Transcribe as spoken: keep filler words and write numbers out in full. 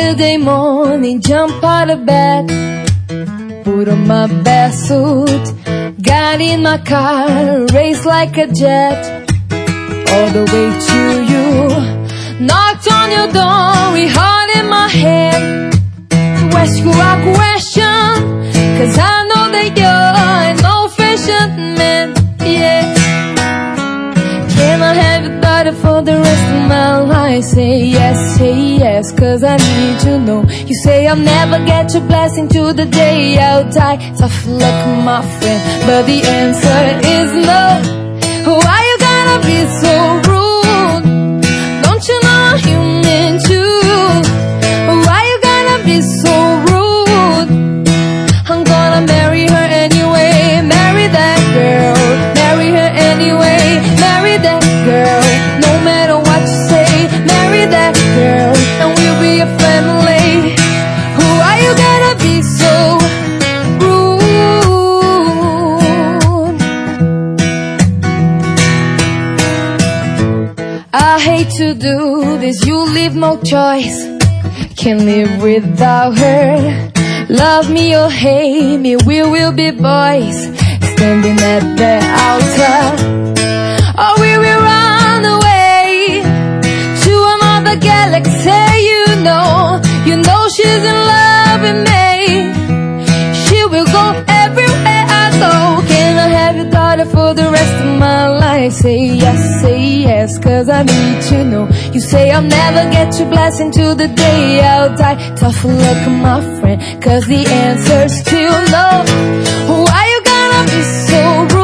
Saturday morning, jump out of bed, put on my best suit, got in my car, raced like a jet, all the way to you. Knocked on your door with heart in my head, to ask you a question, cause I know that you're an old-fashioned man, yeah. Can I have your daughter for the rest of my life? Say yes, say yes, cause I need to know. You say I'll never get your blessing till the day I'll die. Tough luck, my friend, but the answer is no. Why you gotta be so rude? Don't you know I'm human too? Why you gotta be so rude? I'm gonna marry her anyway. Marry that girl, marry her anyway. Marry that girl, no matter what you say. Marry that girl, and we'll be a family. Why you gotta be so rude? I hate to do this, you leave no choice. Can't live without her. Love me or hate me, we will be boys, standing at the altar. Or we will run away to another galaxy. You know, you know she's in love with me. She will go everywhere I go. Can I have your daughter for the rest of my life? Say yes, say yes, cause I need to know. You say I'll never get your blessing till the day I'll die. Tough luck, my friend, cause the answer's still no. Why you gotta be so rude?